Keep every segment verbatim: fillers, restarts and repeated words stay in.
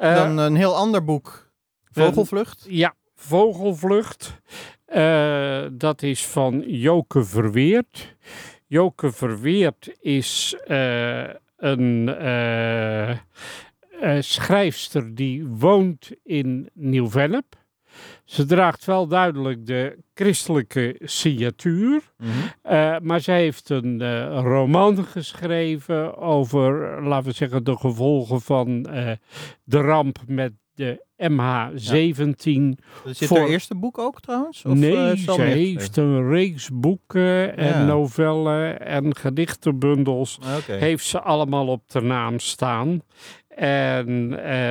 Uh, Dan een heel ander boek. Vogelvlucht? Uh, ja, Vogelvlucht. Uh, dat is van Joke Verweert. Joke Verweert is uh, een uh, uh, schrijfster die woont in Nieuw-Vennep. Ze draagt wel duidelijk de christelijke signatuur. Mm-hmm. Uh, maar zij heeft een uh, roman geschreven over, laten we zeggen, de gevolgen van uh, de ramp met de M H zeventien. Ja. Zit voor... haar eerste boek ook trouwens? Of, nee, uh, ze heeft een reeks boeken en ja. novellen en gedichtenbundels. Okay. Heeft ze allemaal op de naam staan. En uh,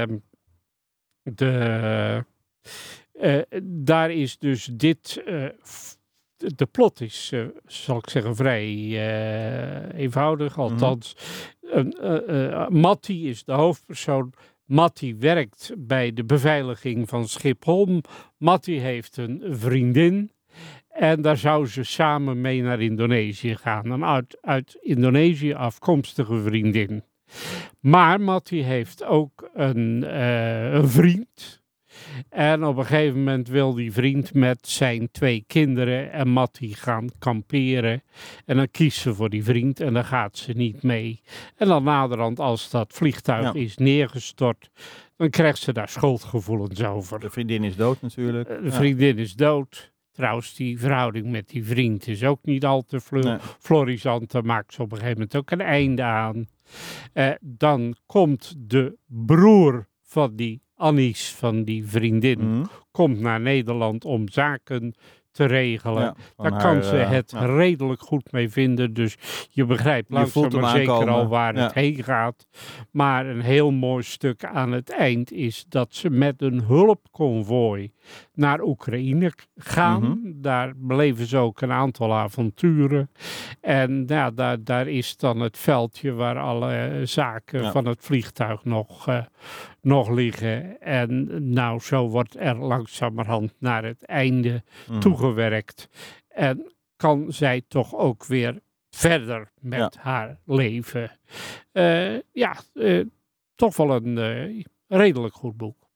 de... Uh, daar is dus dit, uh, f- de plot is, uh, zal ik zeggen, vrij uh, eenvoudig. Althans, mm-hmm. uh, uh, uh, Matti is de hoofdpersoon. Matti werkt bij de beveiliging van Schiphol. Matti heeft een vriendin. En daar zou ze samen mee naar Indonesië gaan. Een uit, uit Indonesië afkomstige vriendin. Maar Matti heeft ook een, uh, een vriend. En op een gegeven moment wil die vriend met zijn twee kinderen en Matti gaan kamperen. En dan kiest ze voor die vriend en dan gaat ze niet mee. En dan naderhand, als dat vliegtuig ja. is neergestort, dan krijgt ze daar schuldgevoelens over. De vriendin is dood natuurlijk. De vriendin ja. is dood. Trouwens, die verhouding met die vriend is ook niet al te fl- nee. florisant. Daar maakt ze op een gegeven moment ook een einde aan. Uh, dan komt de broer van die Annies, van die vriendin, mm. komt naar Nederland om zaken te regelen. Ja, Daar haar, kan ze het uh, ja. redelijk goed mee vinden. Dus je begrijpt je langzaam maar zeker aankomen. al waar ja. het heen gaat. Maar een heel mooi stuk aan het eind is dat ze met een hulpconvooi naar Oekraïne gaan. Mm-hmm. Daar beleven ze ook een aantal avonturen. En ja, daar, daar is dan het veldje waar alle zaken ja. van het vliegtuig nog, uh, nog liggen. En nou, zo wordt er langzamerhand naar het einde mm. toegewerkt. En kan zij toch ook weer verder met ja. haar leven. Uh, ja, uh, toch wel een uh, redelijk goed boek.